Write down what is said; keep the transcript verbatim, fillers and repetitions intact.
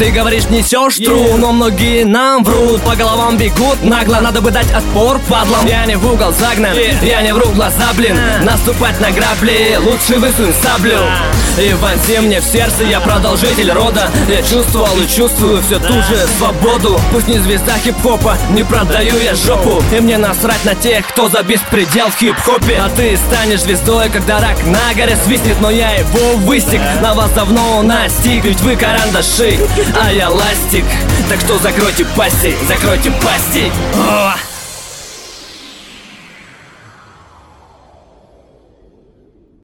Ты говоришь, несешь true, но многие нам врут. По головам бегут нагло, надо бы дать отпор падлам. Я не в угол загнан, я не вру в глаза, блин. Наступать на грабли, лучше высунь саблю и вонзи мне в сердце, я продолжитель рода. Я чувствовал и чувствую все ту же свободу. Пусть не звезда хип-хопа, не продаю я жопу. И мне насрать на тех, кто за беспредел в хип-хопе. А ты станешь звездой, когда рак на горе свистнет. Но я его выстиг, на вас давно настиг. Ведь вы карандаши, а я ластик. Так что закройте пасти, закройте пасти. О!